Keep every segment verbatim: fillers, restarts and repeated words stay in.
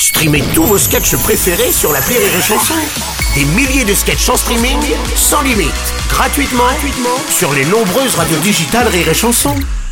Streamez tous vos sketchs préférés sur l'appli Rire et Chanson. Des milliers de sketchs en streaming, sans limite, gratuitement, gratuitement sur les nombreuses radios digitales Rire et Chanson.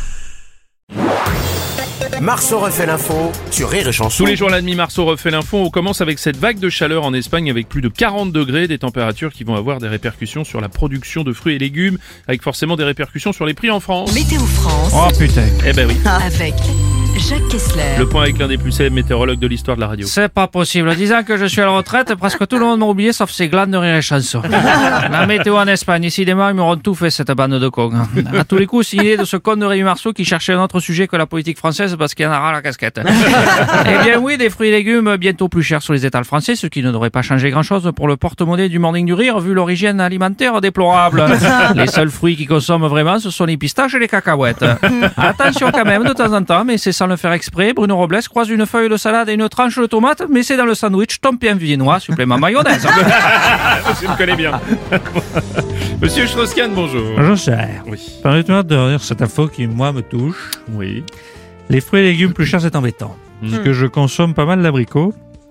Marceau refait l'info sur Rire et Chanson. Tous les jours à la demi, Marceau refait l'info. On commence avec cette vague de chaleur en Espagne avec plus de quarante degrés, des températures qui vont avoir des répercussions sur la production de fruits et légumes, avec forcément des répercussions sur les prix en France. Météo France. Oh putain. Eh ben oui. Avec Jacques Kessler. Le point avec l'un des plus célèbres météorologues de l'histoire de la radio. C'est pas possible. Disant que je suis à la retraite, presque tout le monde m'a oublié sauf ces glandes de Rire et Chanson. La météo en Espagne, ici des morts, ils m'auront tout fait cette bande de cons. À tous les coups, c'est l'idée de ce con de Rémi Marceau qui cherchait un autre sujet que la politique française parce qu'il y en a ras la casquette. Eh bien oui, des fruits et légumes bientôt plus chers sur les étals français, ce qui ne devrait pas changer grand chose pour le porte-monnaie du Morning du Rire vu l'origine alimentaire déplorable. Les seuls fruits qui consomment vraiment, ce sont les pistaches et les cacahuètes. Attention quand même de temps en temps, mais c'est sans le faire exprès, Bruno Robles croise une feuille de salade et une tranche de tomate, mais c'est dans le sandwich tempien viennois, supplément mayonnaise. Monsieur me connaît bien. Monsieur Strauss-Kahn, bonjour. Bonjour cher. Oui. Permettez-moi de dire cette info qui, moi, me touche. Oui. Les fruits et légumes plus chers, c'est embêtant. Mmh. Parce que je consomme pas mal d'abricots.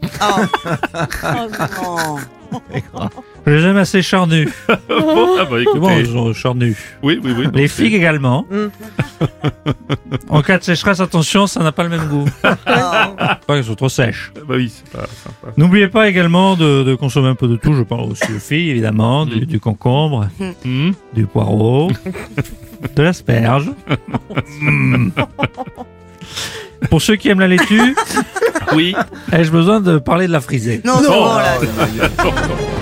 Je les aime assez charnus. Bon, ah bah écoutez. Bon, ils sont charnus. Oui, oui, oui. Les figues également. En cas de sécheresse, attention, ça n'a pas le même goût. Pas qu'elles sont trop sèches. Ah bah oui, c'est pas sympa. N'oubliez pas également de, de consommer un peu de tout. Je parle aussi aux filles, évidemment, du, du concombre, Mmh. du poireau, de l'asperge. Mm. Pour ceux qui aiment la laitue, Oui. ai-je besoin de parler de la frisée? Non, non, Oh, là. non, non, non.